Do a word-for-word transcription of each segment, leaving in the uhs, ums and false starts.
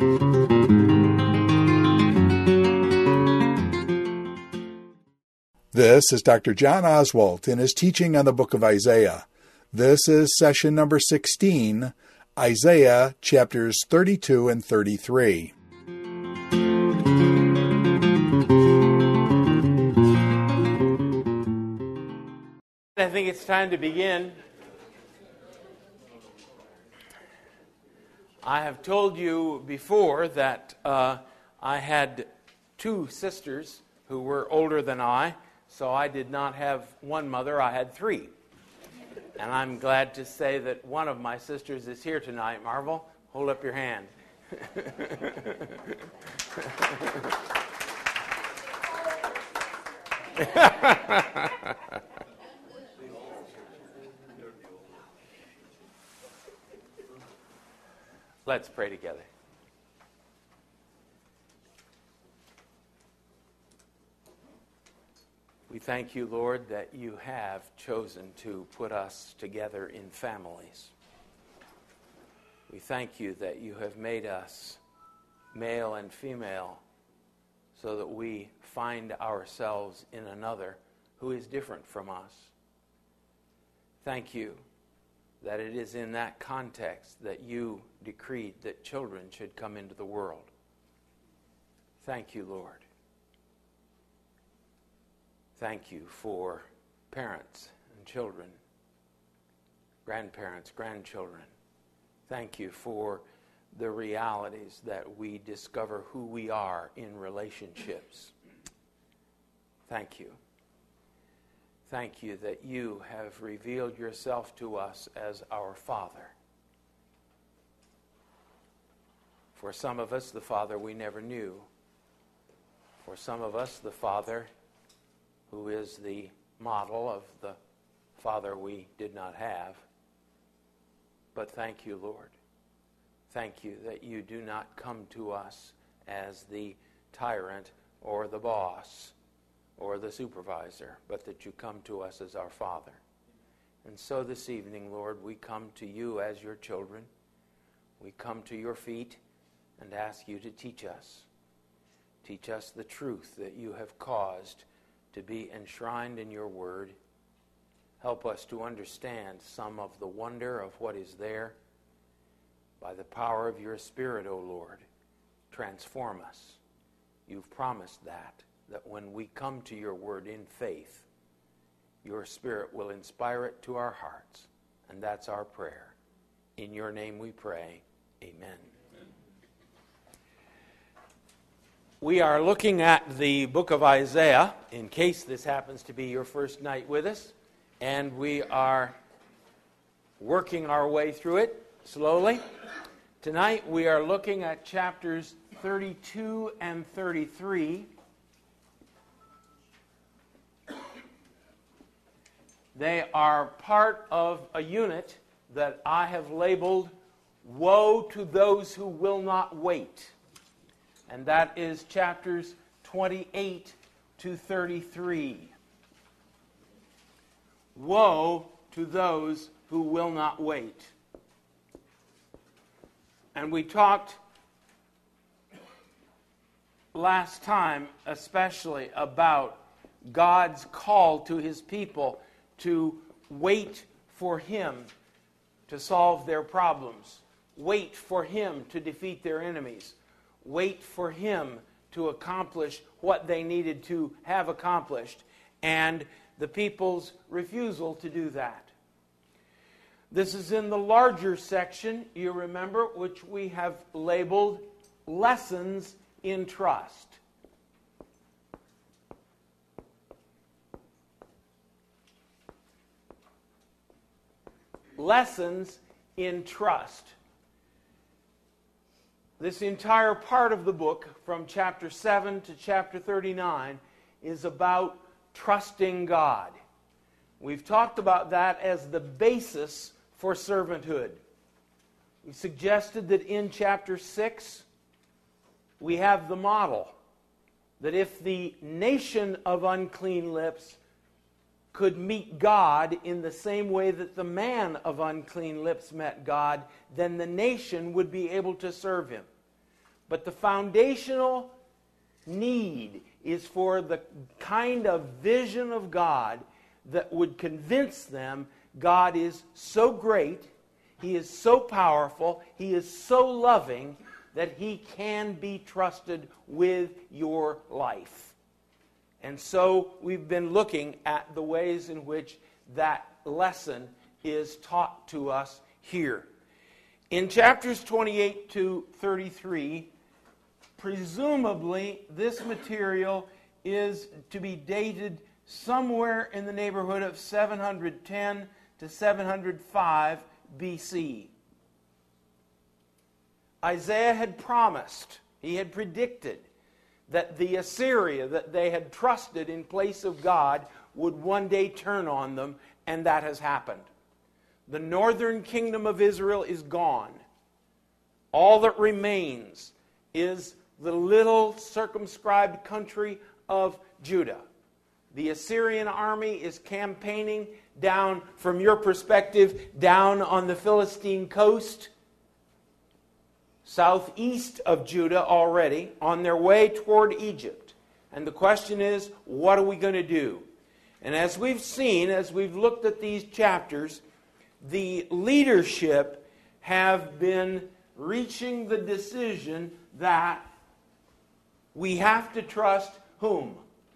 This is Doctor John Oswalt in his teaching on the book of Isaiah. This is session number sixteen, Isaiah chapters thirty-two and thirty-three. I think it's time to begin. I have told you before that uh, I had two sisters who were older than I, so I did not have one mother, I had three. And I'm glad to say that one of my sisters is here tonight. Marvel, hold up your hand. Let's pray together. We thank you, Lord, that you have chosen to put us together in families. We thank you that you have made us male and female so that we find ourselves in another who is different from us. Thank you that it is in that context that you decreed that children should come into the world. Thank you, Lord. Thank you for parents and children, grandparents, grandchildren. Thank you for the realities that we discover who we are in relationships. Thank you. Thank you that you have revealed yourself to us as our Father. For some of us, the Father we never knew. For some of us, the Father who is the model of the Father we did not have. But thank you, Lord. Thank you that you do not come to us as the tyrant or the boss or the supervisor, but that you come to us as our Father. And so this evening, Lord, we come to you as your children. We come to your feet and ask you to teach us. Teach us the truth that you have caused to be enshrined in your word. Help us to understand some of the wonder of what is there. By the power of your Spirit, O Lord, transform us. You've promised that, that when we come to your word in faith, your Spirit will inspire it to our hearts. And that's our prayer. In your name we pray. Amen. We are looking at the book of Isaiah, in case this happens to be your first night with us, and we are working our way through it slowly. Tonight we are looking at chapters thirty-two and thirty-three. They are part of a unit that I have labeled, Woe to Those Who Will Not Wait. And that is chapters twenty-eight to thirty-three. Woe to those who will not wait. And we talked last time especially about God's call to his people to wait for him to solve their problems. Wait for him to defeat their enemies. Wait for him to accomplish what they needed to have accomplished, and the people's refusal to do that. This is in the larger section, you remember, which we have labeled Lessons in Trust. Lessons in Trust. This entire part of the book, from chapter seven to chapter thirty-nine, is about trusting God. We've talked about that as the basis for servanthood. We suggested that in chapter six, we have the model. That if the nation of unclean lips could meet God in the same way that the man of unclean lips met God, then the nation would be able to serve him. But the foundational need is for the kind of vision of God that would convince them God is so great, He is so powerful, He is so loving that He can be trusted with your life. And so we've been looking at the ways in which that lesson is taught to us here. In chapters twenty-eight to thirty-three, presumably this material is to be dated somewhere in the neighborhood of seven hundred ten to seven hundred five B C. Isaiah had promised, he had predicted, that the Assyria that they had trusted in place of God would one day turn on them, and that has happened. The northern kingdom of Israel is gone. All that remains is the little circumscribed country of Judah. The Assyrian army is campaigning down, from your perspective, down on the Philistine coast, southeast of Judah already, on their way toward Egypt. And the question is, what are we going to do? And as we've seen, as we've looked at these chapters, the leadership have been reaching the decision that we have to trust whom?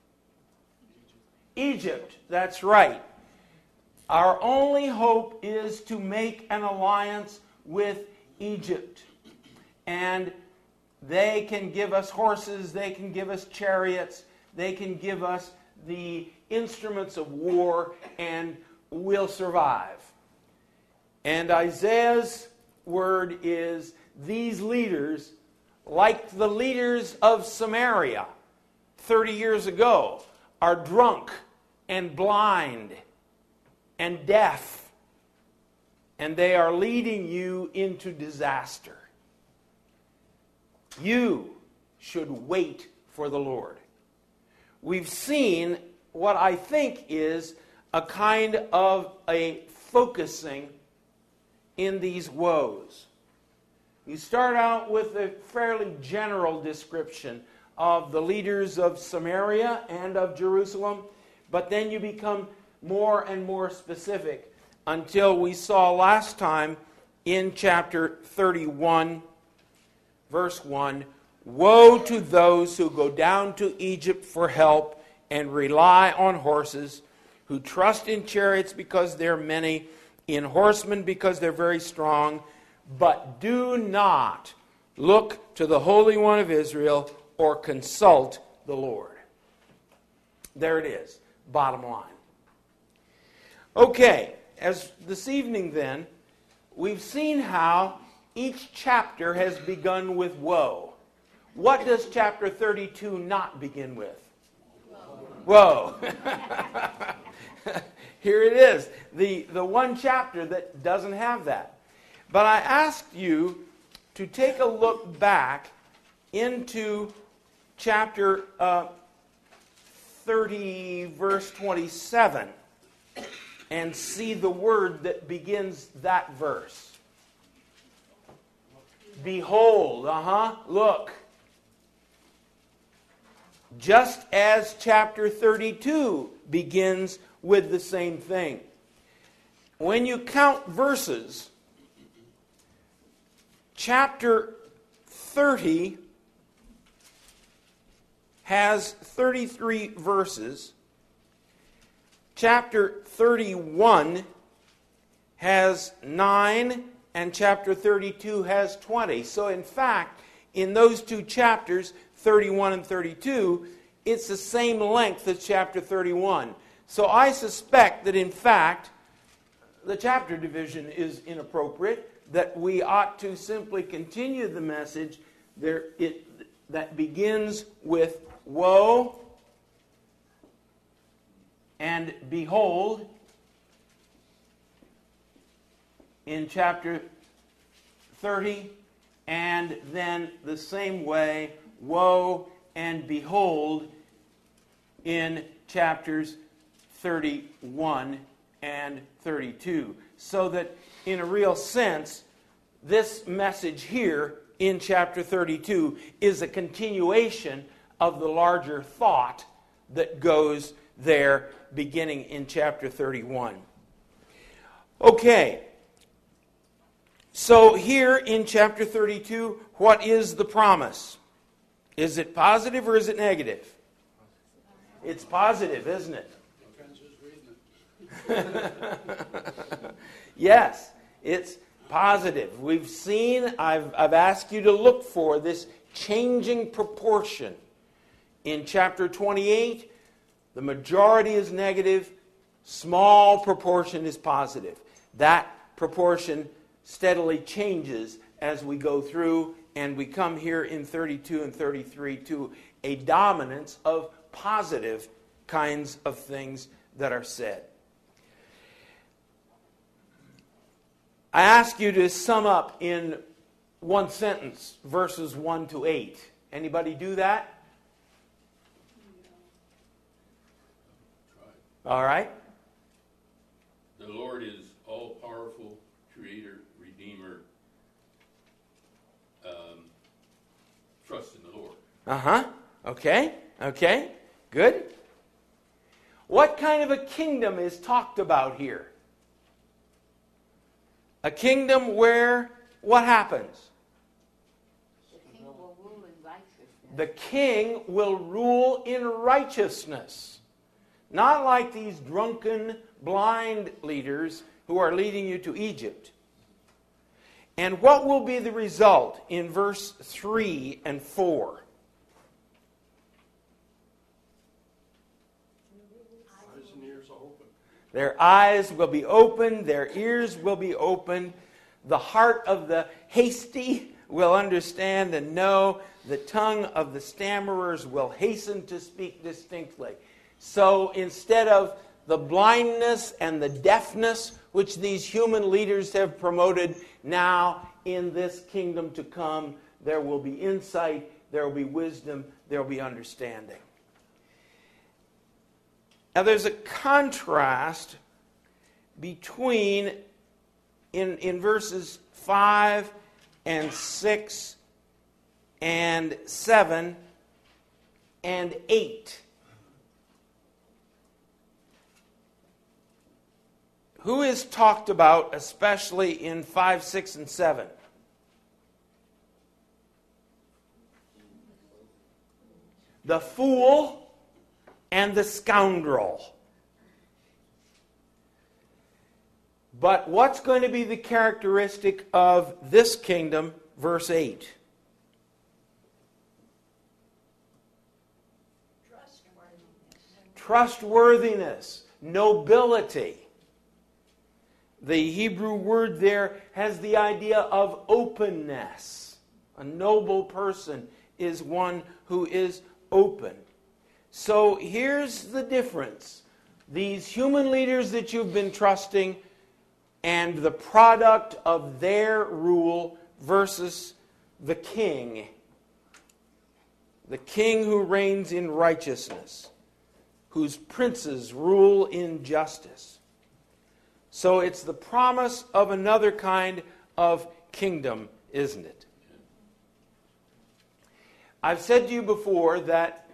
Egypt, that's right. Our only hope is to make an alliance with Egypt. And they can give us horses, they can give us chariots, they can give us the instruments of war, and we'll survive. And Isaiah's word is, these leaders, like the leaders of Samaria thirty years ago, are drunk and blind and deaf, and they are leading you into disaster. You should wait for the Lord. We've seen what I think is a kind of a focusing in these woes. You start out with a fairly general description of the leaders of Samaria and of Jerusalem, but then you become more and more specific until we saw last time in chapter thirty-one, verse one, woe to those who go down to Egypt for help and rely on horses, who trust in chariots because they're many, in horsemen because they're very strong, but do not look to the Holy One of Israel or consult the Lord. There it is, bottom line. Okay, as this evening then, we've seen how each chapter has begun with woe. What does chapter thirty-two not begin with? Woe. Here it is, the, the one chapter that doesn't have that. But I asked you to take a look back into chapter uh, thirty, verse twenty-seven, and see the word that begins that verse. Behold, uh-huh, look. Just as chapter thirty-two begins with the same thing. When you count verses, chapter thirty has thirty-three verses. Chapter thirty-one has nine, and chapter thirty-two has twenty. So in fact, in those two chapters, thirty-one and thirty-two, it's the same length as chapter thirty-one. So I suspect that in fact, the chapter division is inappropriate, that we ought to simply continue the message there it that begins with woe and behold in chapter thirty, and then the same way, woe and behold in chapters thirty-one and thirty-two. So that in a real sense, this message here in chapter thirty-two is a continuation of the larger thought that goes there beginning in chapter thirty-one. Okay. So here in chapter thirty-two, what is the promise? Is it positive or is it negative? It's positive, isn't it? Yes, it's positive. We've seen, I've, I've asked you to look for this changing proportion. In chapter twenty-eight, the majority is negative, small proportion is positive. That proportion steadily changes as we go through, and we come here in thirty-two and thirty-three to a dominance of positive kinds of things that are said. I ask you to sum up in one sentence verses one to eight. Anybody do that? All right. The Lord is all-powerful, creator, redeemer. Um, trust in the Lord. Uh-huh. Okay. Okay. Good. What kind of a kingdom is talked about here? A kingdom where what happens? The king will rule in righteousness. The king will rule in righteousness. Not like these drunken, blind leaders who are leading you to Egypt. And what will be the result in verse three and four? Eyes and ears are open. Their eyes will be opened, their ears will be opened. The heart of the hasty will understand and know. The tongue of the stammerers will hasten to speak distinctly. So instead of the blindness and the deafness which these human leaders have promoted, now in this kingdom to come, there will be insight, there will be wisdom, there will be understanding. Now there's a contrast between in, in verses five and six and seven and eight. Who is talked about especially in five, six, and seven? The fool and the scoundrel. But what's going to be the characteristic of this kingdom? Verse eight. Trustworthiness. Trustworthiness. Nobility. The Hebrew word there has the idea of openness. A noble person is one who is open. So here's the difference. These human leaders that you've been trusting and the product of their rule versus the king. The king who reigns in righteousness, whose princes rule in justice. So it's the promise of another kind of kingdom, isn't it? I've said to you before that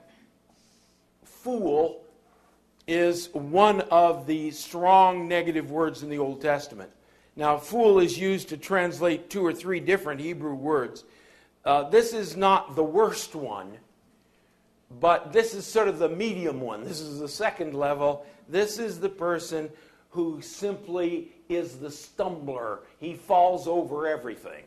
fool is one of the strong negative words in the Old Testament. Now, fool is used to translate two or three different Hebrew words. Uh, this is not the worst one, but this is sort of the medium one. This is the second level. This is the person who simply is the stumbler. He falls over everything.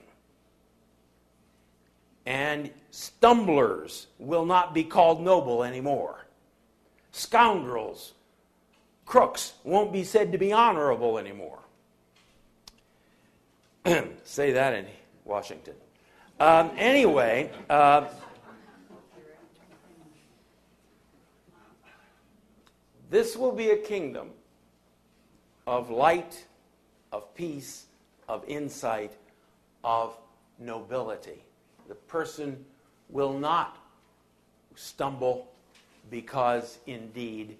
And stumblers will not be called noble anymore. Scoundrels, crooks, won't be said to be honorable anymore. Say that in Washington. Um, anyway, uh, this will be a kingdom of light, of peace, of insight, of nobility. The person will not stumble because indeed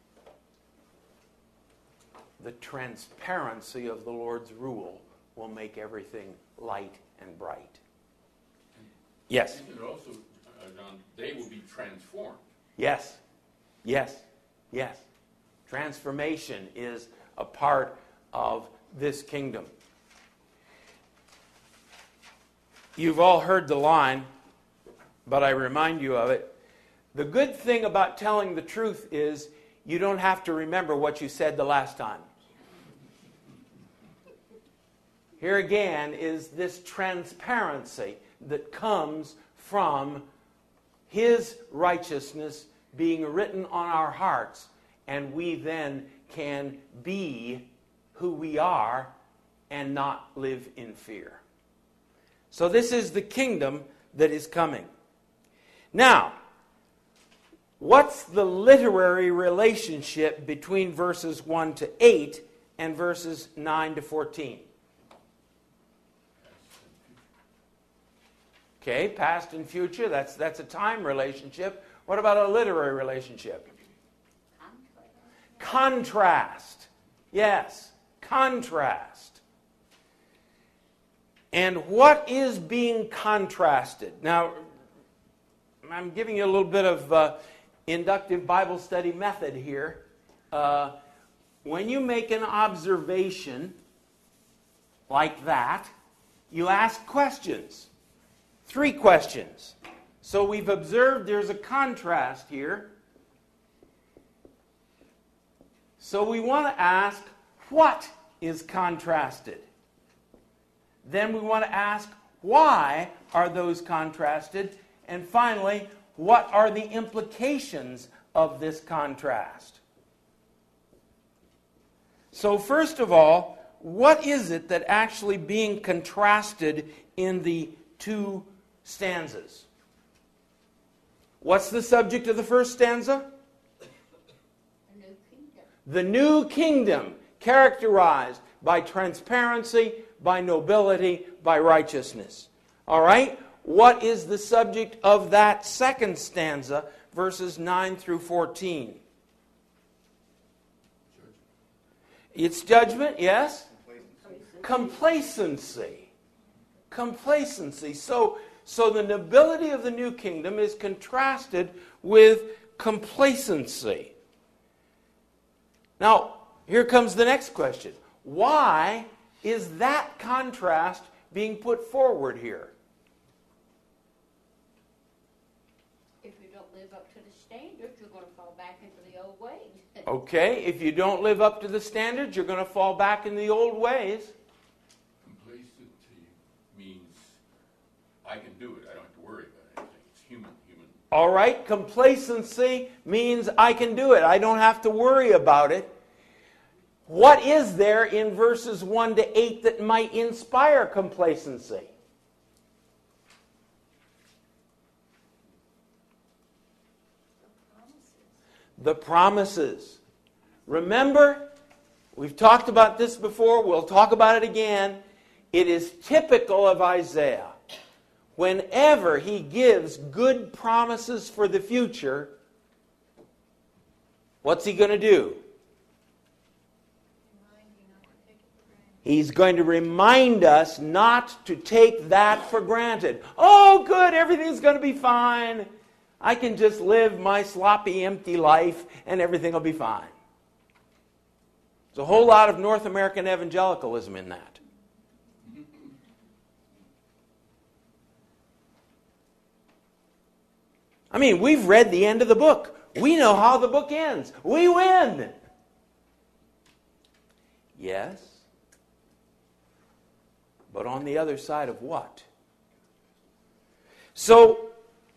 the transparency of the Lord's rule will make everything light and bright. Yes. Isn't it also, uh, John, they will be transformed? Yes. Yes. Yes. Transformation is a part of this kingdom. You've all heard the line, but I remind you of it. The good thing about telling the truth is you don't have to remember what you said the last time. Here again is this transparency that comes from His righteousness being written on our hearts, and we then can be who we are and not live in fear. So this is the kingdom that is coming. Now, what's the literary relationship between verses one to eight and verses nine to fourteen? Okay, past and future, that's that's a time relationship. What about a literary relationship? Contrast. Yes, contrast. And what is being contrasted? Now, I'm giving you a little bit of uh, inductive Bible study method here. Uh, when you make an observation like that, you ask questions. Three questions. So we've observed there's a contrast here. So we want to ask, what is contrasted? Then we want to ask, why are those contrasted? And finally, what are the implications of this contrast? So first of all, what is it that actually being contrasted in the two stanzas? What's the subject of the first stanza? The new kingdom. The new kingdom, characterized by transparency, by nobility, by righteousness. All right? What is the subject of that second stanza, verses nine through fourteen? It's judgment, yes? Complacency. Complacency. So, so the nobility of the new kingdom is contrasted with complacency. Now, here comes the next question. Why is that contrast being put forward here? If you don't live up to the standards, you're going to fall back into the old ways. Okay, if you don't live up to the standards, you're going to fall back in the old ways. Complacency means I can do it. I don't have to worry about anything. It's human, human. All right, complacency means I can do it. I don't have to worry about it. What is there in verses one to eight that might inspire complacency? The promises. Remember, we've talked about this before. We'll talk about it again. It is typical of Isaiah. Whenever he gives good promises for the future, what's he going to do? He's going to remind us not to take that for granted. Oh, good, everything's going to be fine. I can just live my sloppy, empty life and everything will be fine. There's a whole lot of North American evangelicalism in that. I mean, we've read the end of the book. We know how the book ends. We win. Yes. But on the other side of what? So,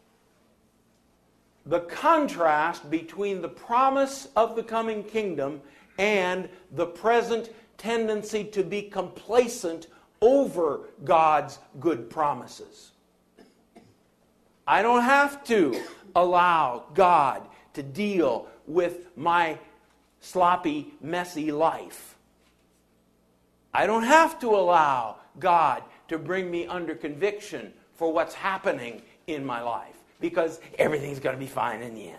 the contrast between the promise of the coming kingdom and the present tendency to be complacent over God's good promises. I don't have to allow God to deal with my sloppy, messy life. I don't have to allow God to bring me under conviction for what's happening in my life, because everything's going to be fine in the end.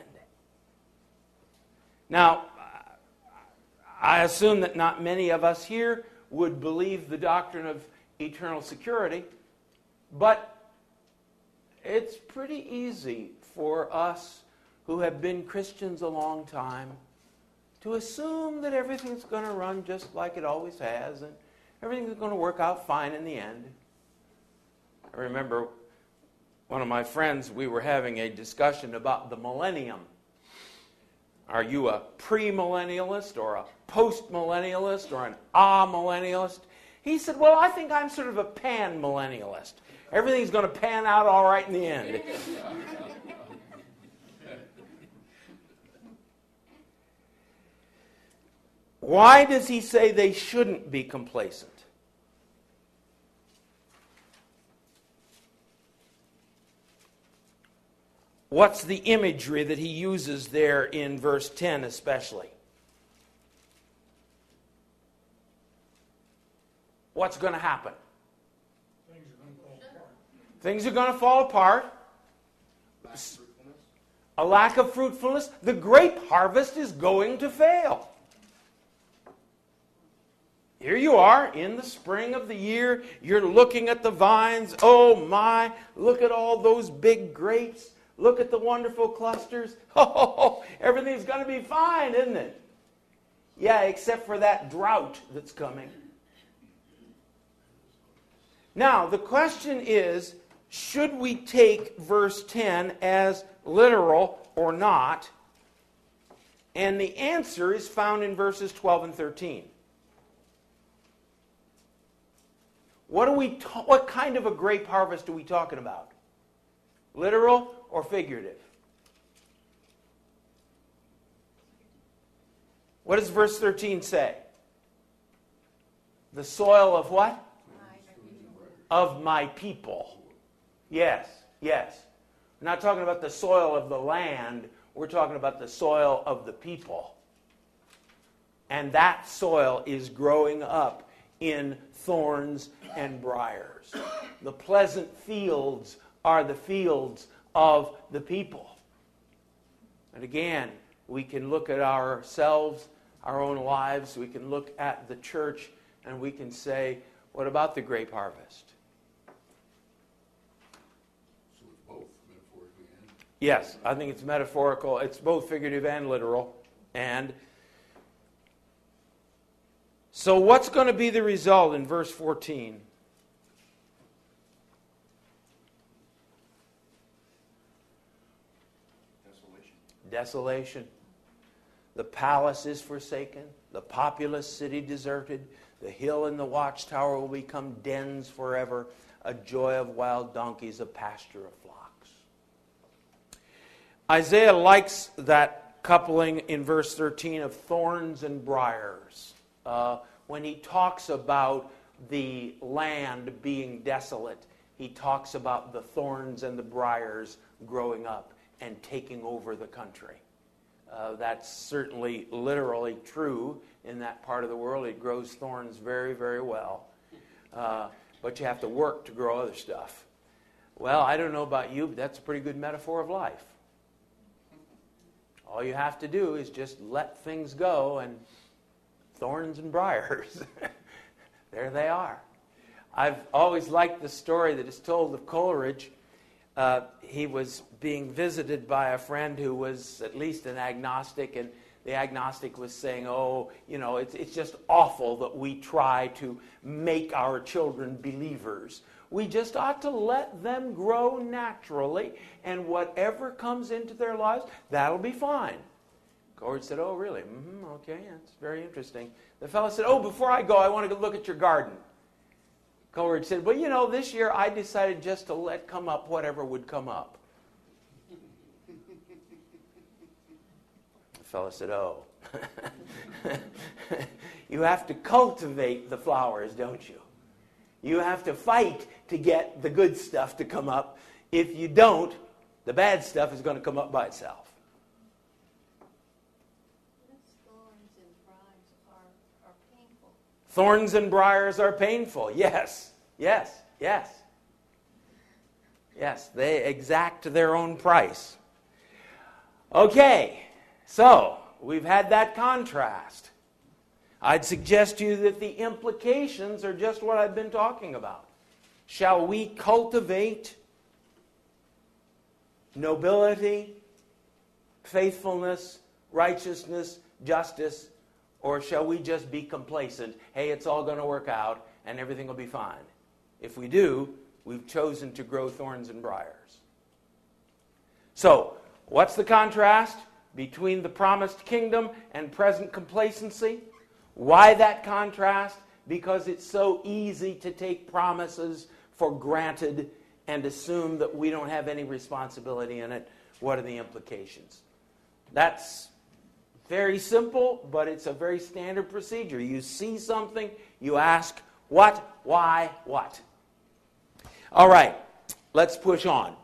Now, I assume that not many of us here would believe the doctrine of eternal security, but it's pretty easy for us who have been Christians a long time to assume that everything's going to run just like it always has and everything's going to work out fine in the end. I remember one of my friends, we were having a discussion about the millennium. Are you a pre-millennialist or a post-millennialist or an a-millennialist? He said, well, I think I'm sort of a pan-millennialist. Everything's going to pan out all right in the end. Why does he say they shouldn't be complacent? What's the imagery that he uses there in verse ten especially? What's going to happen? Things are going to fall apart. Things are going to fall apart. A lack of fruitfulness. The grape harvest is going to fail. Here you are in the spring of the year. You're looking at the vines. Oh my, look at all those big grapes. Look at the wonderful clusters. Oh, everything's going to be fine, isn't it? Yeah, except for that drought that's coming. Now, the question is, should we take verse ten as literal or not? And the answer is found in verses twelve and thirteen. What are we? Ta- what kind of a grape harvest are we talking about? Literal or figurative? What does verse thirteen say? The soil of what? Of my people. Yes, yes. We're not talking about the soil of the land. We're talking about the soil of the people. And that soil is growing up in thorns and briars. The pleasant fields are the fields of the people. And again, we can look at ourselves, our own lives, we can look at the church, and we can say, what about the grape harvest? So it's both, metaphorically and... Yes, I think it's metaphorical. It's both figurative and literal. And so what's going to be the result in verse fourteen? Desolation. The palace is forsaken. The populous city deserted. The hill and the watchtower will become dens forever. A joy of wild donkeys, a pasture of flocks. Isaiah likes that coupling in verse thirteen of thorns and briars. Uh, when he talks about the land being desolate, he talks about the thorns and the briars growing up and taking over the country. Uh, that's certainly literally true in that part of the world. It grows thorns very, very well. Uh, but you have to work to grow other stuff. Well, I don't know about you, but that's a pretty good metaphor of life. All you have to do is just let things go, and thorns and briars, there they are. I've always liked the story that is told of Coleridge. Uh, he was being visited by a friend who was at least an agnostic, and the agnostic was saying, oh, you know, it's, it's just awful that we try to make our children believers. We just ought to let them grow naturally, and whatever comes into their lives, that'll be fine. Coleridge said, oh, really? Mm-hmm, okay, that's very interesting. The fellow said, oh, before I go, I want to go look at your garden. Coleridge said, well, you know, this year I decided just to let come up whatever would come up. The fellow said, oh. You have to cultivate the flowers, don't you? You have to fight to get the good stuff to come up. If you don't, the bad stuff is going to come up by itself. Thorns and briars are, are painful. Thorns and briars are painful. Yes, yes, yes. Yes, they exact their own price. Okay, so we've had that contrast. I'd suggest to you that the implications are just what I've been talking about. Shall we cultivate nobility, faithfulness, righteousness, justice, or shall we just be complacent? Hey, it's all going to work out and everything will be fine. If we do, we've chosen to grow thorns and briars. So, what's the contrast between the promised kingdom and present complacency? Why that contrast? Because it's so easy to take promises for granted and assume that we don't have any responsibility in it. What are the implications? That's very simple, but it's a very standard procedure. You see something, you ask, what, why, what? All right, let's push on.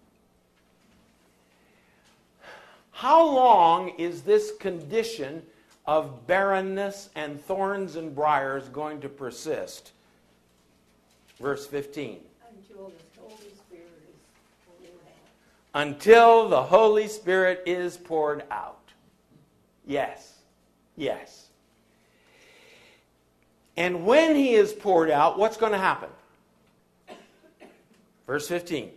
How long is this condition of barrenness and thorns and briars going to persist? Verse fifteen. Until the Holy Spirit is poured out. Until the Holy Spirit is poured out. Yes. Yes. And when He is poured out, what's going to happen? Verse fifteen.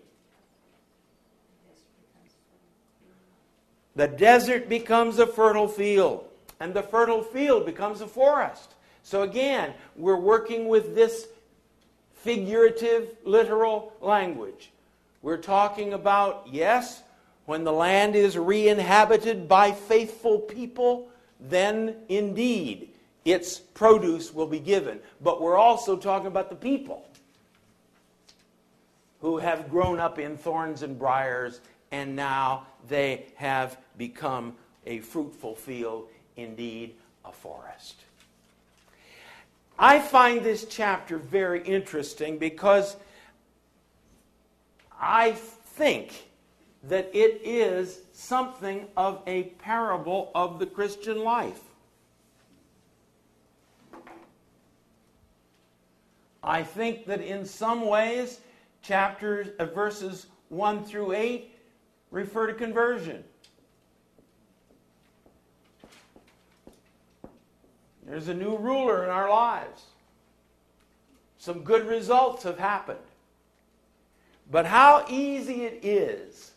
The desert becomes a fertile field, and the fertile field becomes a forest. So again, we're working with this figurative, literal language. We're talking about, yes, when the land is re-inhabited by faithful people, then indeed its produce will be given. But we're also talking about the people who have grown up in thorns and briars, and now they have become a fruitful field, indeed a forest. I find this chapter very interesting because I think that it is something of a parable of the Christian life. I think that in some ways, chapters, uh, verses one through eight refer to conversion. There's a new ruler in our lives. Some good results have happened. But how easy it is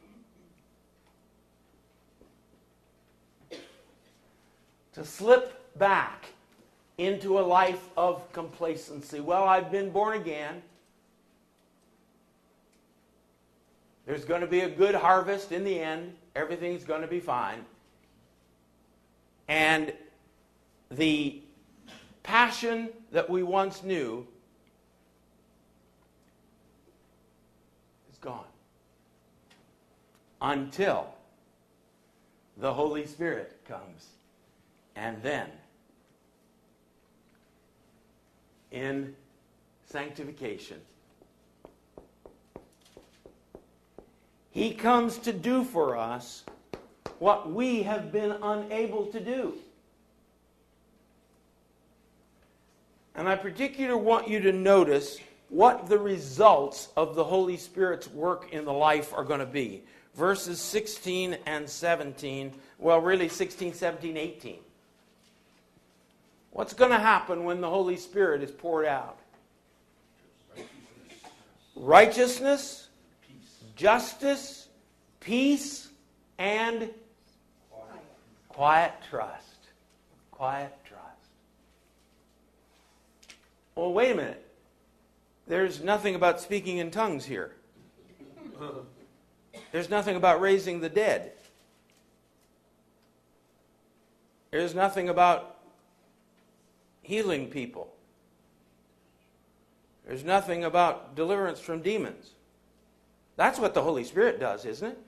to slip back into a life of complacency. Well, I've been born again. There's going to be a good harvest in the end. Everything's going to be fine. And the passion that we once knew is gone. Until the Holy Spirit comes. And then, in sanctification, He comes to do for us what we have been unable to do. And I particularly want you to notice what the results of the Holy Spirit's work in the life are going to be. Verses sixteen and seventeen, well, really sixteen, seventeen, eighteen. What's going to happen when the Holy Spirit is poured out? Righteousness, justice, peace, and quiet, quiet trust. Quiet trust. Well, wait a minute. There's nothing about speaking in tongues here. There's nothing about raising the dead. There's nothing about healing people. There's nothing about deliverance from demons. That's what the Holy Spirit does, isn't it?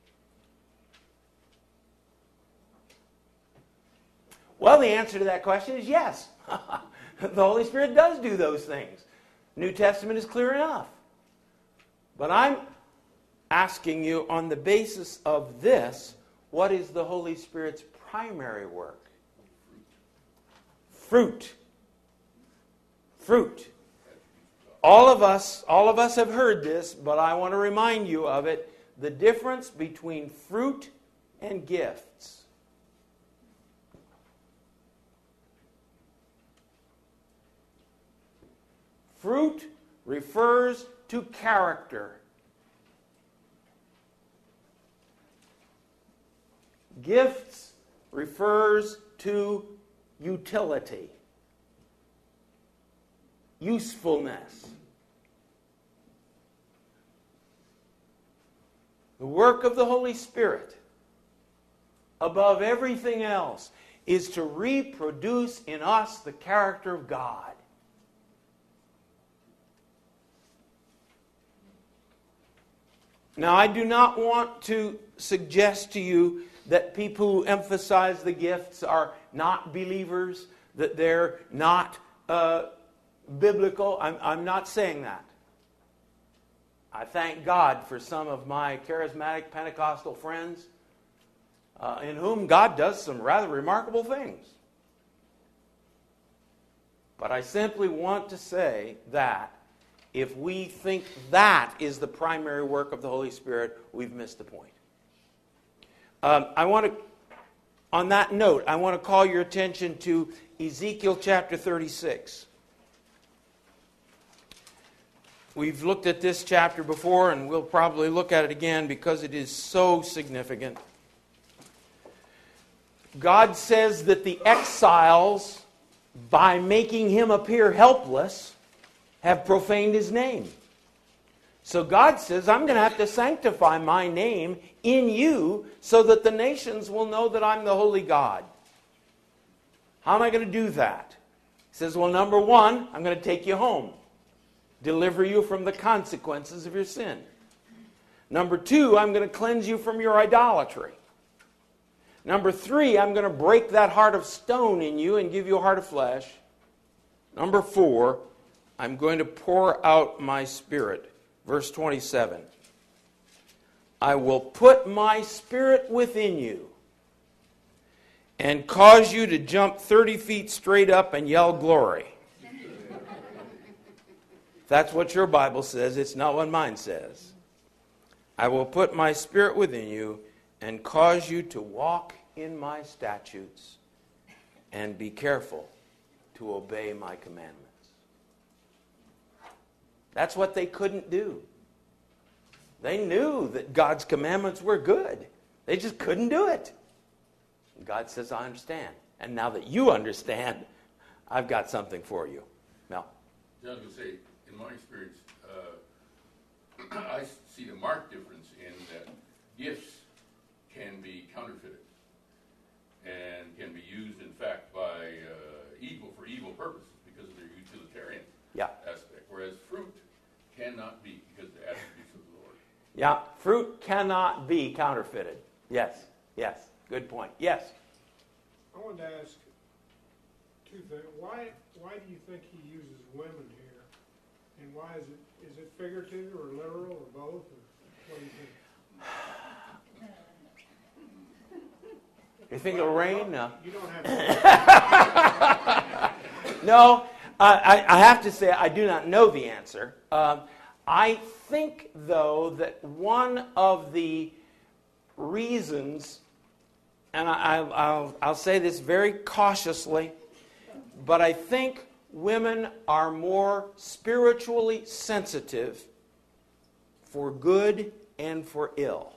Well, the answer to that question is yes. The Holy Spirit does do those things. New Testament is clear enough. But I'm asking you on the basis of this, what is the Holy Spirit's primary work? Fruit. Fruit. All of us, all of us have heard this, but I want to remind you of it. The difference between fruit and gifts. Fruit refers to character. Gifts refers to utility, usefulness. The work of the Holy Spirit, above everything else, is to reproduce in us the character of God. Now, I do not want to suggest to you that people who emphasize the gifts are not believers, that they're not uh, biblical. I'm, I'm not saying that. I thank God for some of my charismatic Pentecostal friends uh, in whom God does some rather remarkable things. But I simply want to say that if we think that is the primary work of the Holy Spirit, we've missed the point. Um, I want to, on that note, I want to call your attention to Ezekiel chapter thirty-six. We've looked at this chapter before, and we'll probably look at it again because it is so significant. God says that the exiles, by making him appear helpless, have profaned his name. So God says, I'm going to have to sanctify my name in you so that the nations will know that I'm the holy God. How am I going to do that? He says, well, number one, I'm going to take you home. Deliver you from the consequences of your sin. Number two, I'm going to cleanse you from your idolatry. Number three, I'm going to break that heart of stone in you and give you a heart of flesh. Number four, I'm going to pour out my Spirit. Verse twenty-seven. I will put my Spirit within you and cause you to jump thirty feet straight up and yell glory. That's what your Bible says. It's not what mine says. I will put my Spirit within you and cause you to walk in my statutes and be careful to obey my commandments. That's what they couldn't do. They knew that God's commandments were good. They just couldn't do it. And God says, I understand. And now that you understand, I've got something for you. Mel? I was going to say, in my experience, uh, I see the marked difference in that gifts can be counterfeited and can be used, in fact, by uh, evil for evil purposes because of their utilitarian Yeah. aspect, whereas fruit cannot be because of the attributes of the Lord. Yeah, fruit cannot be counterfeited. Yes, yes, good point. Yes? I wanted to ask two things. Why, why do you think he uses women here? And why is it, is it figurative or literal or both? Or what do you think? You think it'll rain? No. You don't have to. No, uh, I, I have to say I do not know the answer. Um, I think, though, that one of the reasons, and I, I'll, I'll say this very cautiously, but I think women are more spiritually sensitive for good and for ill.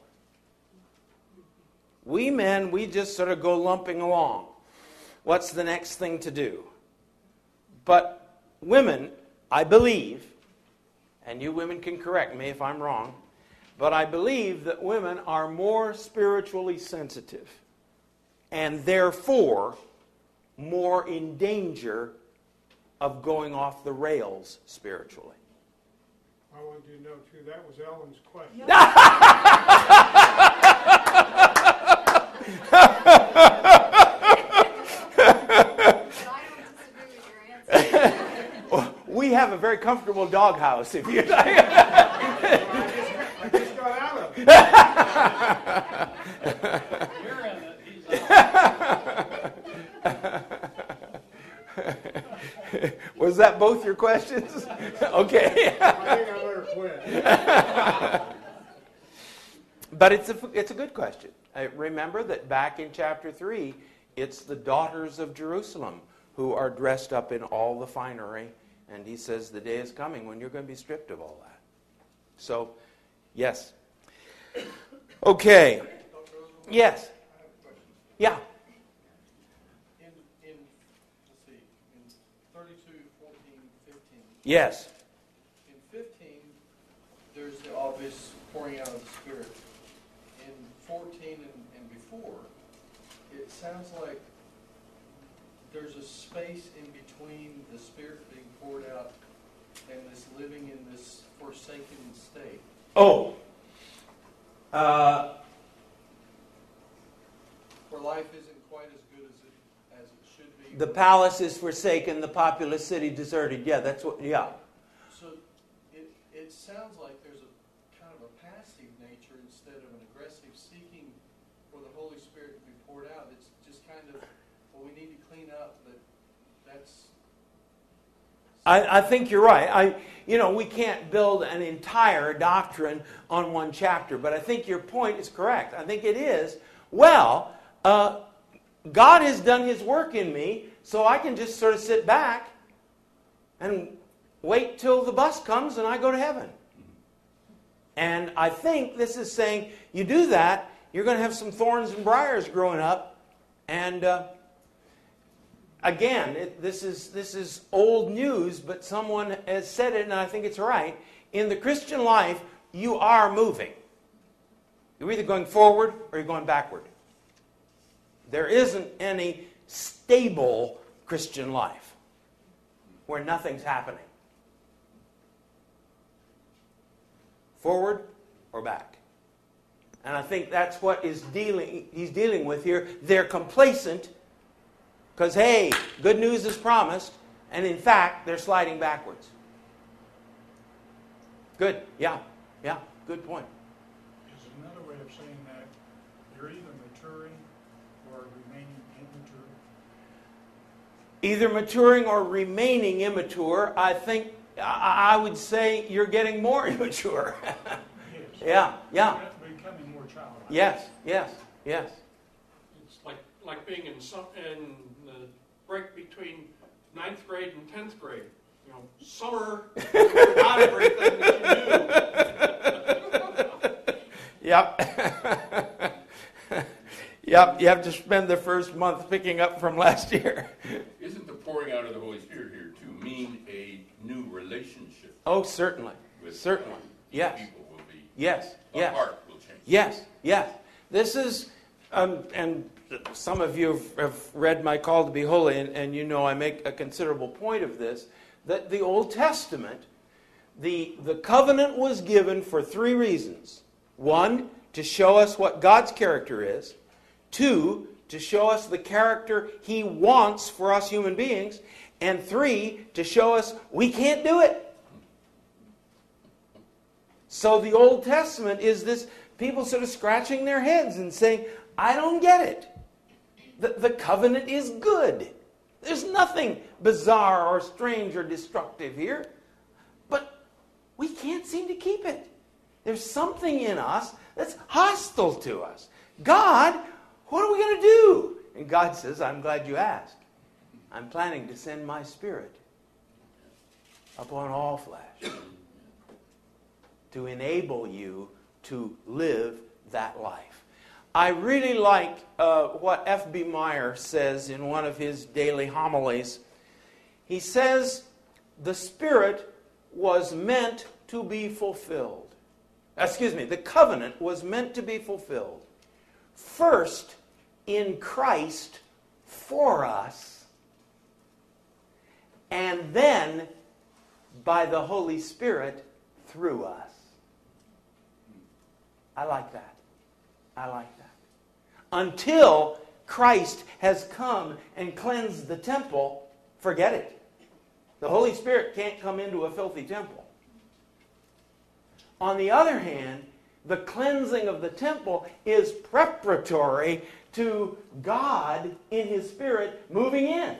We men, we just sort of go lumping along. What's the next thing to do? But women, I believe, and you women can correct me if I'm wrong, but I believe that women are more spiritually sensitive and therefore more in danger of going off the rails spiritually. I wanted you to know, too, that was Ellen's question. We have a very comfortable doghouse, if you like. I just got out of it. You're in it. He's out. Was that both your questions? Okay. I think I better quit. But it's a, it's a good question. I remember that back in chapter three, it's the daughters of Jerusalem who are dressed up in all the finery. And he says the day is coming when you're going to be stripped of all that. So, yes. Okay. Yes. I have a question. Yeah. In, in let's see, in thirty-two, fourteen, fifteen. Yes. In fifteen, there's the obvious pouring out of the Spirit. In fourteen and, and before, it sounds like there's a space in between the Spirit being poured out and this living in this forsaken state. Oh. Uh, Where life isn't quite as good as it, as it should be. the palace is forsaken, the populous city deserted. Yeah, that's what, yeah. So it, it sounds like there's a kind of a passive nature instead of an aggressive seeking for the Holy Spirit to be poured out. It's just kind of, well, we need to clean up, but that's... I, I think you're right. I, you know, we can't build an entire doctrine on one chapter, but I think your point is correct. I think it is. Well, uh, God has done His work in me, so I can just sort of sit back and wait till the bus comes and I go to heaven. And I think this is saying, you do that, you're going to have some thorns and briars growing up, and... Uh, Again, it, this is this is old news, but someone has said it, and I think it's right. In the Christian life, you are moving. You're either going forward or you're going backward. There isn't any stable Christian life where nothing's happening. Forward or back. And I think that's what is dealing he's dealing with here. They're complacent. Because, hey, good news is promised, and in fact, they're sliding backwards. Good, yeah, yeah, good point. Is another way of saying that you're either maturing or remaining immature? Either maturing or remaining immature. I think, I, I would say you're getting more immature. Yes. Yeah, yeah. You're becoming more childlike. Yes, yes, yes. It's like like being in some in the break between ninth grade and tenth grade. You know, summer, you forgot everything that you knew. Yep. Yep. You have to spend the first month picking up from last year. Isn't the pouring out of the Holy Spirit here to mean a new relationship? Oh, certainly. With Certainly. God? Yes. People will be, Yes. a Yes. heart will change. Yes. Yes. This is, um, and some of you have, have read my Call to be Holy, and, and you know I make a considerable point of this, that the Old Testament, the, the covenant was given for three reasons. One, to show us what God's character is. Two, to show us the character He wants for us human beings. And three, to show us we can't do it. So the Old Testament is this, people sort of scratching their heads and saying, I don't get it. The, the covenant is good. There's nothing bizarre or strange or destructive here. But we can't seem to keep it. There's something in us that's hostile to us. God, what are we going to do? And God says, I'm glad you asked. I'm planning to send my Spirit upon all flesh to enable you to live that life. I really like uh, what F B Meyer says in one of his daily homilies. He says, the Spirit was meant to be fulfilled. Excuse me, the covenant was meant to be fulfilled. First, in Christ for us, and then by the Holy Spirit through us. I like that. I like that. Until Christ has come and cleansed the temple, forget it. The Holy Spirit can't come into a filthy temple. On the other hand, the cleansing of the temple is preparatory to God in His Spirit moving in.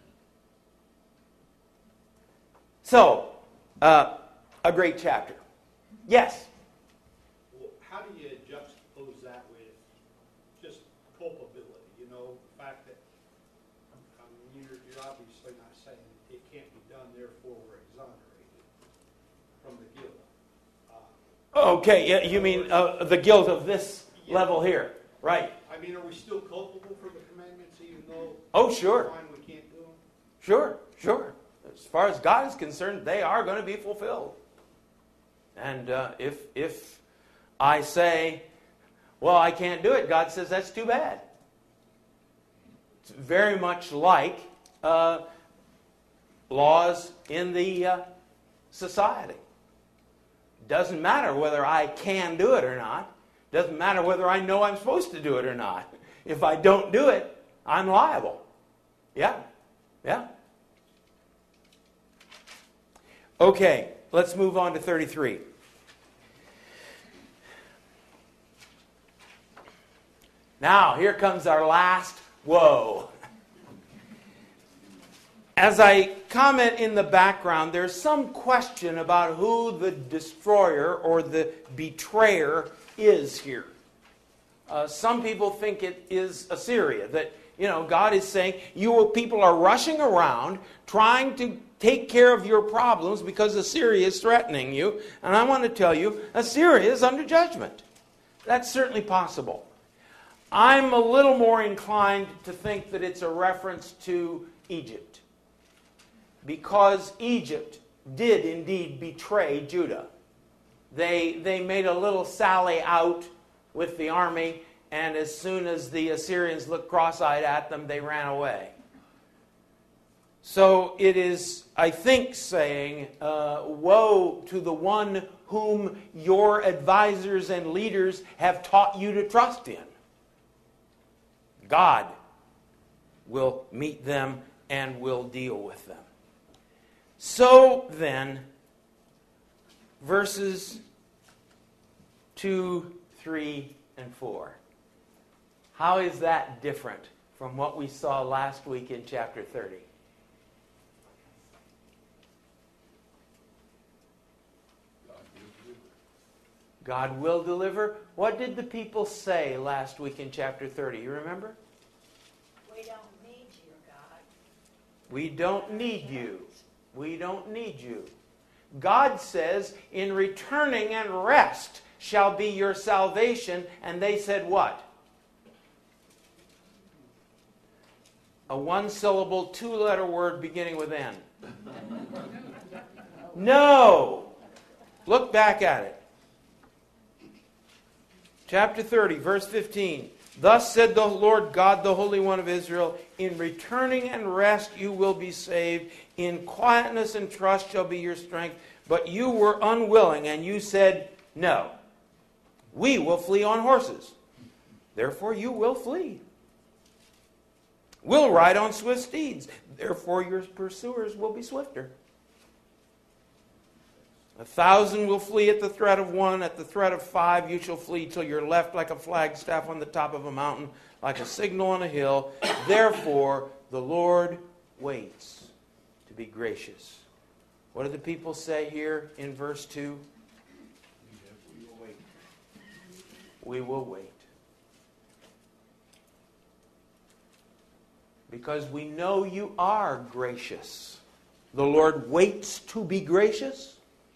So, uh, a great chapter. Yes? Well, how do you juxtapose that with just culpability? You know, the fact that I mean, you're, you're obviously not saying it can't be done, therefore we're exonerated from the guilt. Uh, Okay, yeah, you mean uh, the guilt of this yeah. level here. Right. I mean, are we still culpable for the commandments even though Oh, sure. we find we can't do them? Sure, sure. As far as God is concerned, they are going to be fulfilled. And uh, if if I say, well, I can't do it, God says, that's too bad. It's very much like uh, laws in the uh, society. Doesn't matter whether I can do it or not. Doesn't matter whether I know I'm supposed to do it or not. If I don't do it, I'm liable. Yeah, yeah. Okay, let's move on to thirty-three. Now, here comes our last whoa. As I comment in the background, there's some question about who the destroyer or the betrayer is here. Uh, some people think it is Assyria, that, you know, God is saying, you people are rushing around trying to take care of your problems because Assyria is threatening you. And I want to tell you, Assyria is under judgment. That's certainly possible. I'm a little more inclined to think that it's a reference to Egypt, because Egypt did indeed betray Judah. They, they made a little sally out with the army, and as soon as the Assyrians looked cross-eyed at them, they ran away. So it is, I think, saying, uh, woe to the one whom your advisors and leaders have taught you to trust in. God will meet them and will deal with them. So then, verses two, three, and four. How is that different from what we saw last week in chapter thirty? God will deliver. What did the people say last week in chapter thirty? You remember? We don't need you, God. We don't need you. We don't need you. God says, in returning and rest shall be your salvation. And they said what? A one-syllable, two-letter word beginning with N. No! Look back at it. Chapter thirty, verse fifteen. Thus said the Lord God, the Holy One of Israel, in returning and rest you will be saved. In quietness and trust shall be your strength. But you were unwilling, and you said, no, we will flee on horses. Therefore you will flee. We'll ride on swift steeds. Therefore your pursuers will be swifter. A thousand will flee at the threat of one. At the threat of five you shall flee till you're left like a flagstaff on the top of a mountain, like a signal on a hill. Therefore the Lord waits to be gracious. What do the people say here in verse two? We will wait. We will wait. Because we know you are gracious. The Lord waits to be gracious.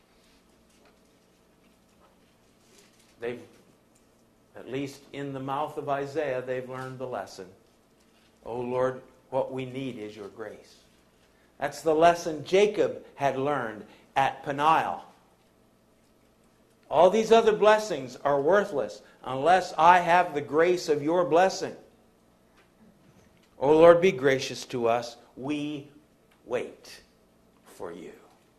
They've, at least in the mouth of Isaiah, they've learned the lesson. Oh Lord, what we need is your grace. That's the lesson Jacob had learned at Peniel. All these other blessings are worthless unless I have the grace of your blessing. Oh Lord, be gracious to us. We wait for you.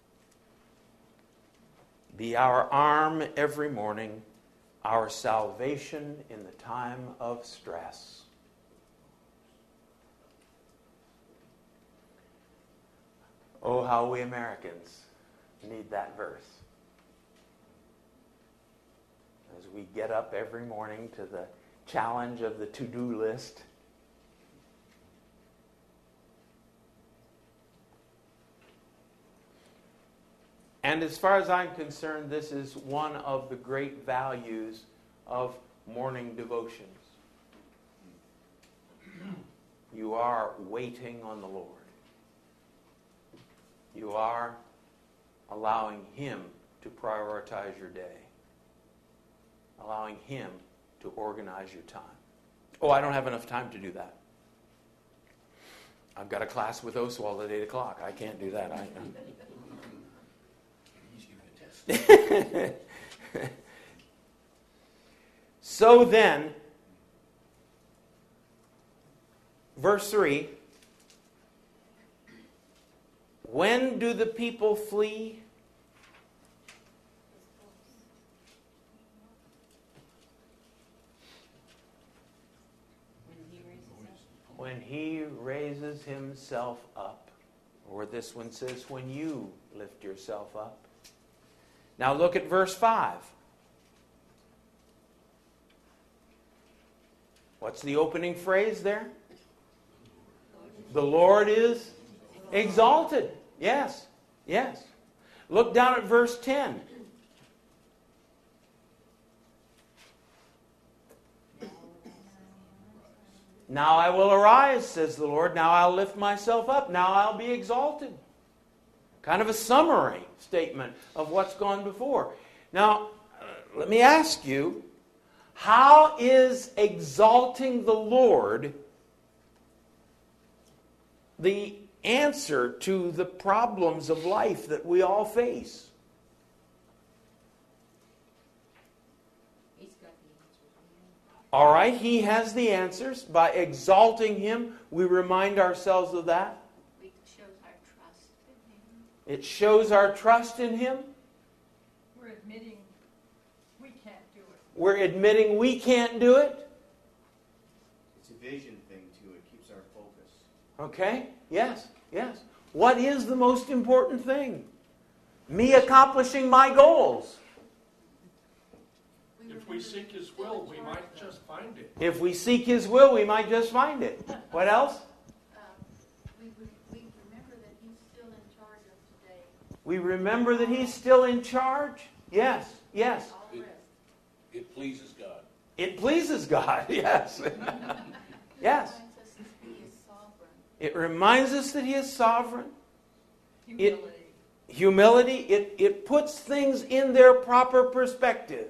Be our arm every morning, our salvation in the time of stress. Oh, how we Americans need that verse. As we get up every morning to the challenge of the to-do list. And as far as I'm concerned, this is one of the great values of morning devotions. You are waiting on the Lord. You are allowing Him to prioritize your day. Allowing Him to organize your time. Oh, I don't have enough time to do that. I've got a class with Oswald at eight o'clock. I can't do that. I, He's giving a test. So then, verse three, when do the people flee? When he raises himself up. Or this one says, when you lift yourself up. Now look at verse five. What's the opening phrase there? The Lord is exalted. Yes, yes. Look down at verse ten. Now I will arise, says the Lord. Now I'll lift myself up. Now I'll be exalted. Kind of a summary statement of what's gone before. Now, uh, let me ask you, how is exalting the Lord the answer to the problems of life that we all face? All right, he has the answers. By exalting him, we remind ourselves of that. It shows our trust in him. It shows our trust in him. We're admitting we can't do it. We're admitting we can't do it. It's a vision thing, too. It keeps our focus. Okay? Yes, yes. What is the most important thing? Me accomplishing my goals. If we seek His will, we might just find it. If we seek his will, we might just find it. What else? Um, we, we, we remember that he's still in charge of today. We remember that he's still in charge. Yes, yes. All the rest. It pleases God. It pleases God. Yes. Yes. It reminds us that he is sovereign. It reminds us that he is sovereign. Humility. It, humility, it, it puts things in their proper perspective.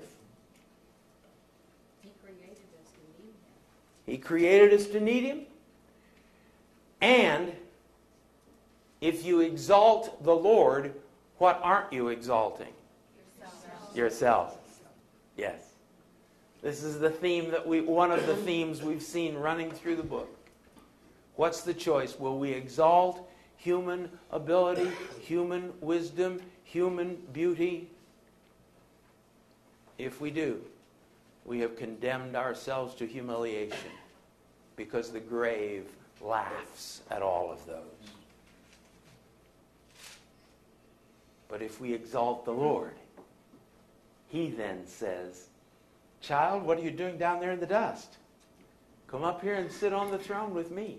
He created us to need him. He created us to need him. And if you exalt the Lord, what aren't you exalting? Yourself. Yourself. Yes. This is the theme that we, one of the themes we've seen running through the book. What's the choice? Will we exalt human ability, human wisdom, human beauty? If we do, we have condemned ourselves to humiliation, because the grave laughs at all of those. But if we exalt the Lord, he then says, "Child, what are you doing down there in the dust? Come up here and sit on the throne with me."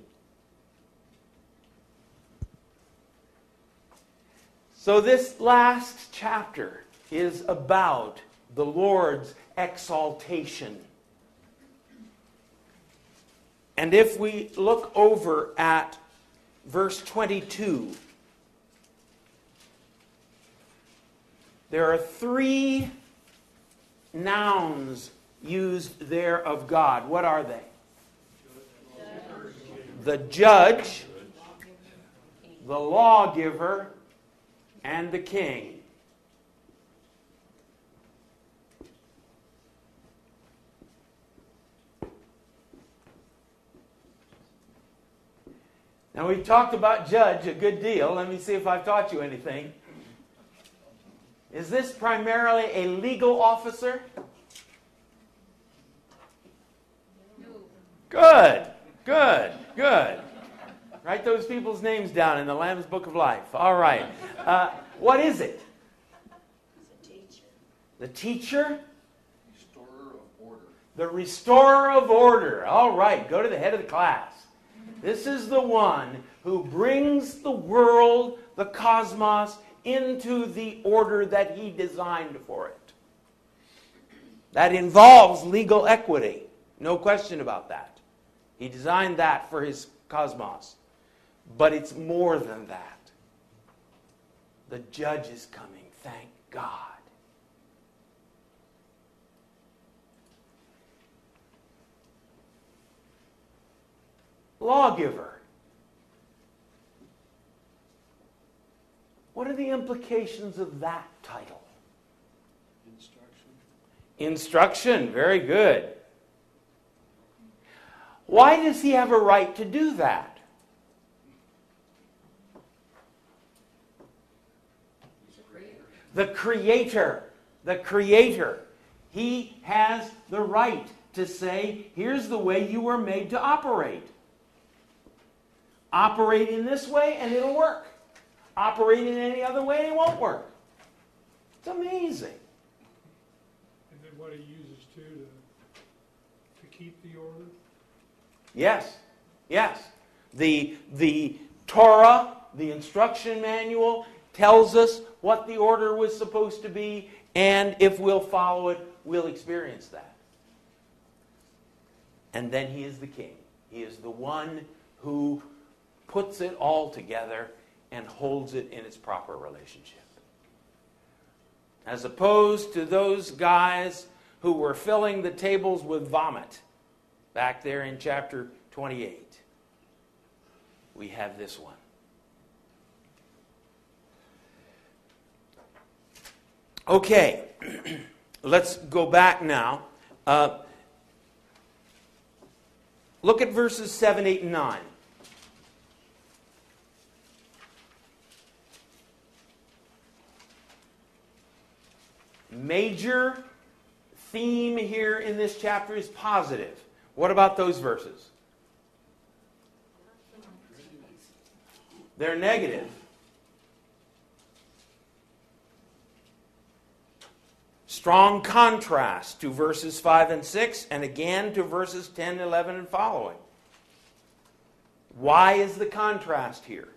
So this last chapter is about the Lord's exaltation. And if we look over at verse twenty-two, there are three nouns used there of God. What are they? The judge, the lawgiver, and the king. Now, we've talked about judge a good deal. Let me see if I've taught you anything. Is this primarily a legal officer? No. Good, good, good. Write those people's names down in the Lamb's Book of Life. All right. Uh, what is it? He's a teacher. The teacher? Restorer of order. The restorer of order. All right, go to the head of the class. This is the one who brings the world, the cosmos, into the order that he designed for it. That involves legal equity. No question about that. He designed that for his cosmos. But it's more than that. The judge is coming, thank God. lawgiver. What are the implications of that title? Instruction. Instruction, very good. Why does he have a right to do that? The Creator. The Creator. He has the right to say, here's the way you were made to operate. Operate in this way and it'll work. Operate in any other way and it won't work. It's amazing. And then what he uses too to, to keep the order? Yes, yes. The, the Torah, the instruction manual, tells us what the order was supposed to be, and if we'll follow it, we'll experience that. And then he is the king. He is the one who puts it all together and holds it in its proper relationship. As opposed to those guys who were filling the tables with vomit back there in chapter twenty-eight. We have this one. Okay, let's go back now. Uh, look at verses seven, eight, and nine. Major theme here in this chapter is positive. What about those verses? They're negative. Strong contrast to verses five and six, and again to verses ten, eleven, and following. Why is the contrast here?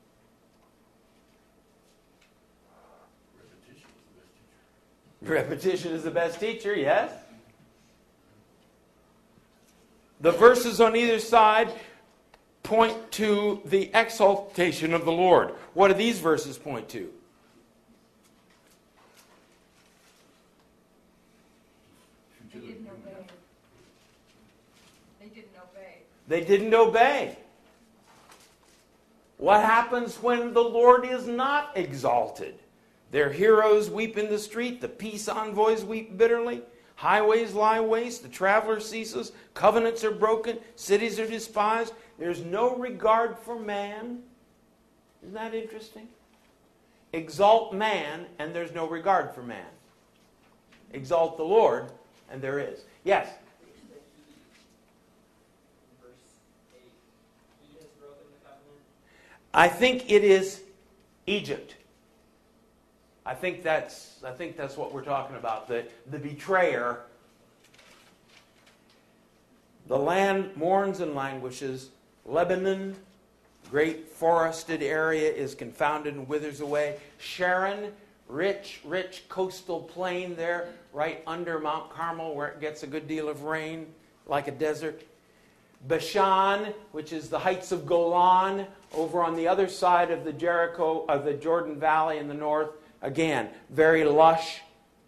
Repetition is the best teacher, yes. The verses on either side point to the exaltation of the Lord. What do these verses point to? They didn't obey. They didn't obey. They didn't obey. What happens when the Lord is not exalted? Their heroes weep in the street. The peace envoys weep bitterly. Highways lie waste. The traveler ceases. Covenants are broken. Cities are despised. There's no regard for man. Isn't that interesting? Exalt man, and there's no regard for man. Exalt the Lord, and there is. Yes? I think it is Egypt. I think that's I think that's what we're talking about. The, the betrayer. The land mourns and languishes. Lebanon, great forested area, is confounded and withers away. Sharon, rich, rich coastal plain there, right under Mount Carmel, where it gets a good deal of rain, like a desert. Bashan, which is the heights of Golan, over on the other side of the Jericho, of the Jordan Valley in the north. Again, very lush.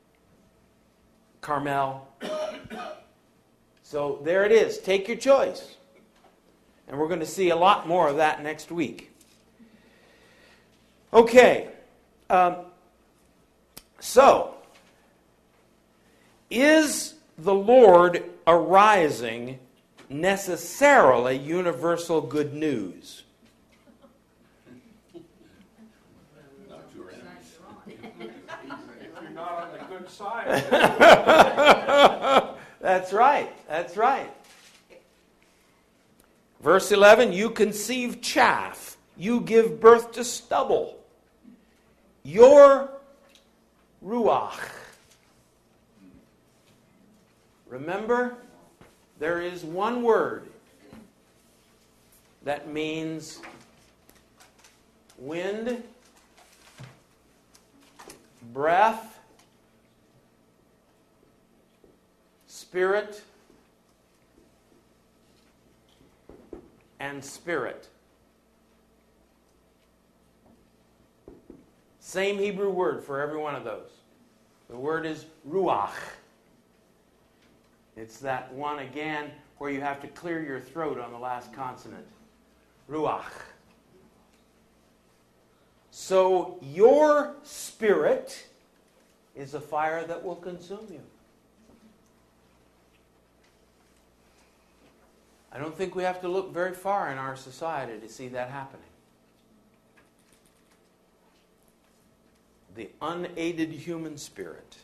Carmel. So there it is. Take your choice. And we're going to see a lot more of that next week. Okay. Um, so, is the Lord arising necessarily universal good news? Not on the good side. That's right. That's right. Verse eleven, you conceive chaff. You give birth to stubble. Your ruach. Remember, there is one word that means wind, breath, spirit, and spirit. Same Hebrew word for every one of those. The word is ruach. It's that one again where you have to clear your throat on the last consonant. Ruach. So your spirit is a fire that will consume you. I don't think we have to look very far in our society to see that happening. The unaided human spirit.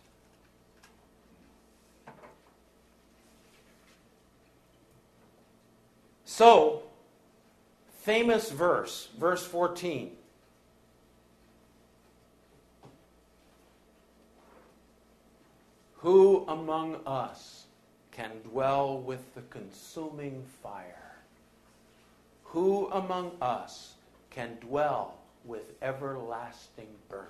So, famous verse, verse fourteen. Who among us can dwell with the consuming fire? Who among us can dwell with everlasting burning?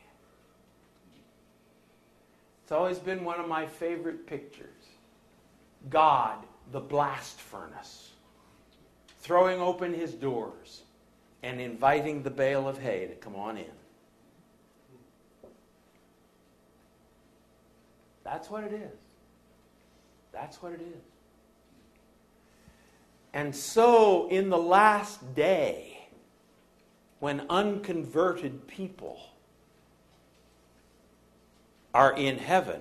It's always been one of my favorite pictures. God, the blast furnace, throwing open his doors and inviting the bale of hay to come on in. That's what it is. That's what it is. And so, in the last day, when unconverted people are in heaven,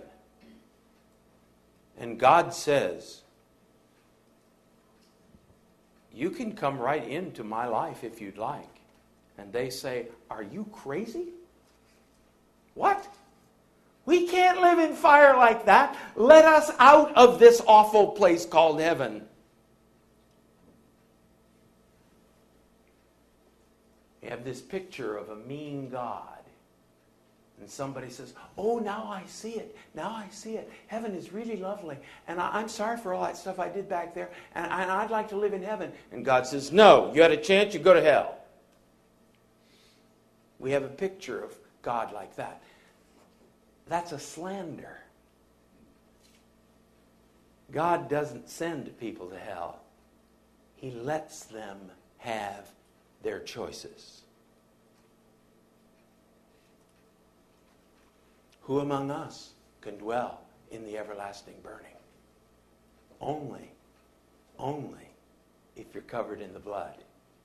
and God says, you can come right into my life if you'd like. And they say, are you crazy? What? We can't live in fire like that. Let us out of this awful place called heaven. You have this picture of a mean God. And somebody says, oh, now I see it. Now I see it. Heaven is really lovely. And I, I'm sorry for all that stuff I did back there. And, and I'd like to live in heaven. And God says, no, you had a chance, you go to hell. We have a picture of God like that. That's a slander. God doesn't send people to hell. He lets them have their choices. Who among us can dwell in the everlasting burning? Only, only if you're covered in the blood.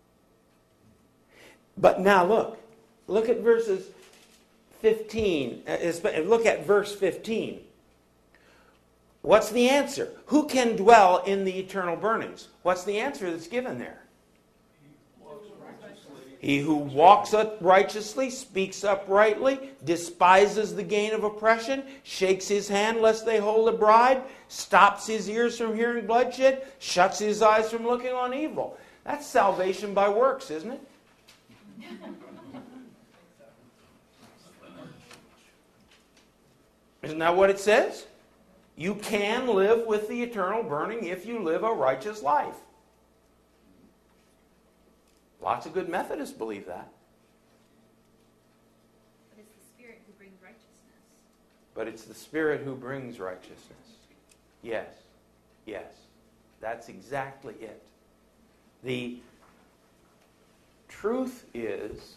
But now look, look at verses fifteen. Look at verse fifteen. What's the answer? Who can dwell in the eternal burnings? What's the answer that's given there? He who walks righteously, speaks uprightly, despises the gain of oppression, shakes his hand lest they hold a bribe, stops his ears from hearing bloodshed, shuts his eyes from looking on evil. That's salvation by works, isn't it? Isn't that what it says? You can live with the eternal burning if you live a righteous life. Lots of good Methodists believe that. But it's the Spirit who brings righteousness. But it's the Spirit who brings righteousness. Yes. Yes. That's exactly it. The truth is,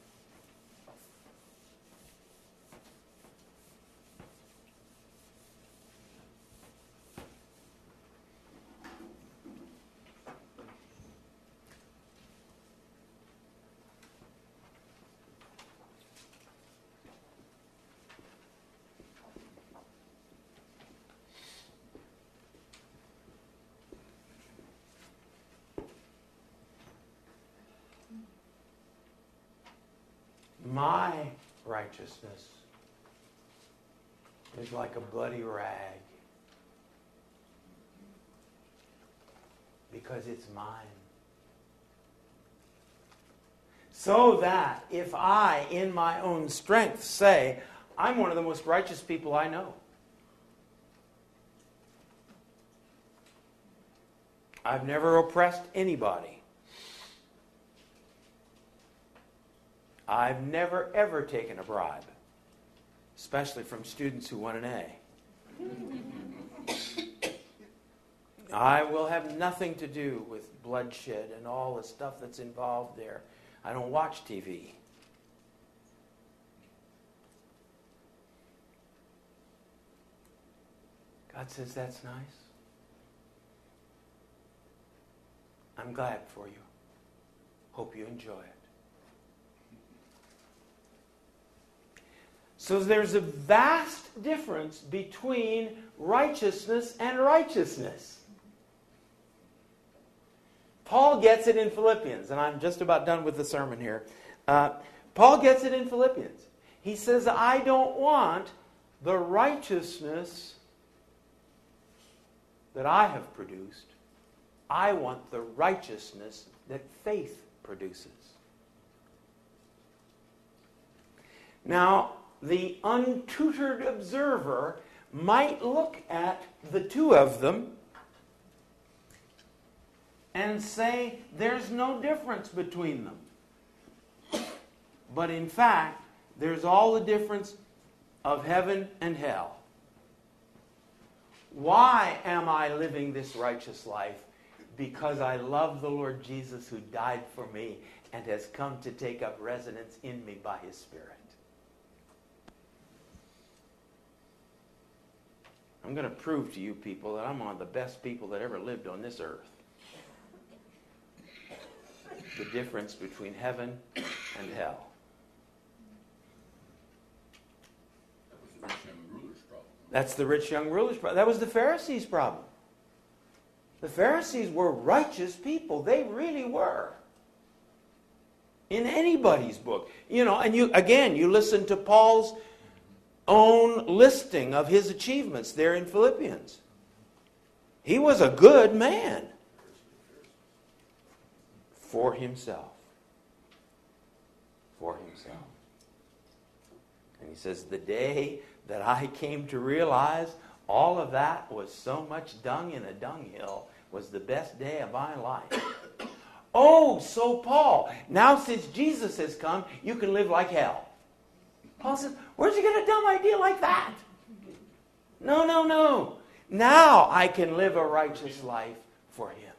my righteousness is like a bloody rag because it's mine. So that if I, in my own strength, say, I'm one of the most righteous people I know, I've never oppressed anybody. I've never, ever taken a bribe, especially from students who want an A. I will have nothing to do with bloodshed and all the stuff that's involved there. I don't watch T V. God says that's nice. I'm glad for you. Hope you enjoy it. So there's a vast difference between righteousness and righteousness. Paul gets it in Philippians, and I'm just about done with the sermon here. Uh, Paul gets it in Philippians. He says, I don't want the righteousness that I have produced. I want the righteousness that faith produces. Now, the untutored observer might look at the two of them and say there's no difference between them. But in fact, there's all the difference of heaven and hell. Why am I living this righteous life? Because I love the Lord Jesus who died for me and has come to take up residence in me by His Spirit. I'm going to prove to you people that I'm one of the best people that ever lived on this earth. The difference between heaven and hell. That was the rich young ruler's problem. That's the rich young ruler's problem. That was the Pharisees' problem. The Pharisees were righteous people. They really were. In anybody's book. You know, and you again, you listen to Paul's own listing of his achievements there in Philippians. He was a good man for himself. For himself. And he says, the day that I came to realize all of that was so much dung in a dunghill was the best day of my life. Oh, so Paul, now since Jesus has come, you can live like hell. Paul says, where'd you get a dumb idea like that? No, no, no. Now I can live a righteous life for Him.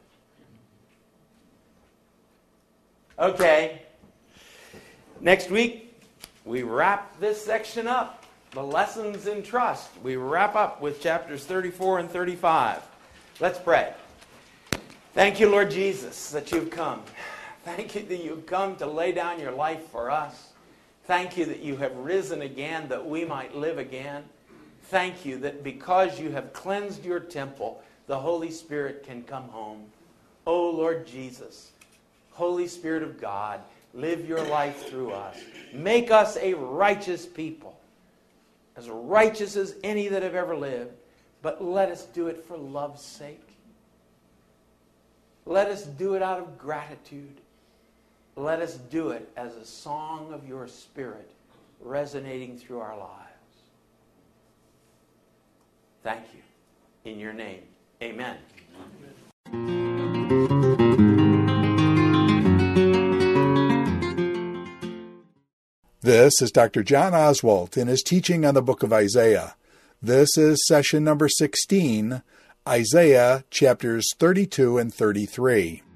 Okay. Next week, we wrap this section up. The lessons in trust. We wrap up with chapters thirty-four and thirty-five. Let's pray. Thank you, Lord Jesus, that you've come. Thank you that you've come to lay down your life for us. Thank you that you have risen again that we might live again. Thank you that because you have cleansed your temple, the Holy Spirit can come home. Oh, Lord Jesus, Holy Spirit of God, live your life through us. Make us a righteous people, as righteous as any that have ever lived, but let us do it for love's sake. Let us do it out of gratitude. Let us do it as a song of your Spirit resonating through our lives. Thank you. In your name, amen. This is Doctor John Oswalt in his teaching on the book of Isaiah. This is session number sixteen, Isaiah chapters thirty-two and thirty-three.